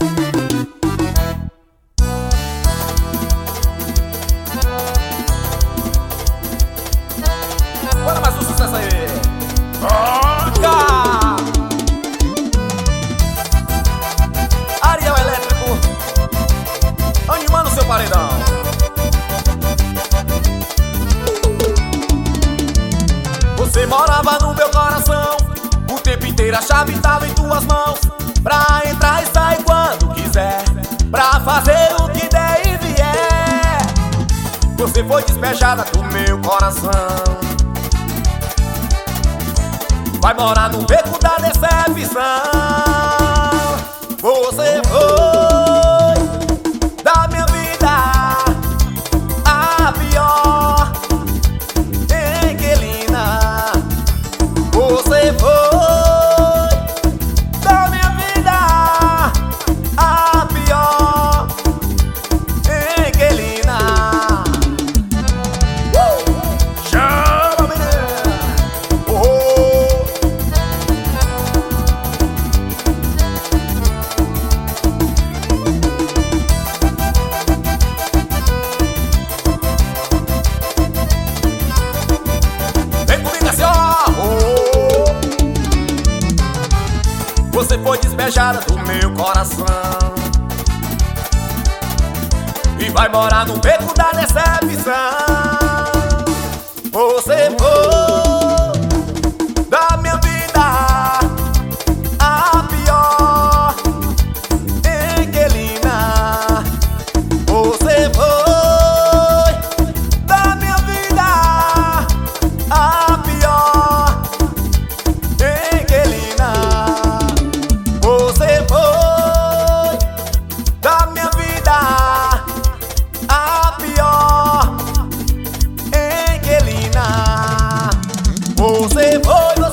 Bora mais um sucesso aí. Toca! Ariel Elétrico, animando seu paredão. Você morava no meu coração, o tempo inteiro a chave tava em tuas mãos. Pra entrar e sair quando quiser, pra fazer o que der e vier. Você foi despejada do meu coração, vai morar no beco da decepção. Você foi da minha vida a pior, inquilina. Você foi da minha vida a pior, inquilina. Chama, menina! Você foi despejada do meu coração e vai morar no beco da decepção. Você foi da minha vida a pior, inquilina. Você foi da minha vida a pior, inquilina. Você foi da minha vida a pior, inquilina. Você foi.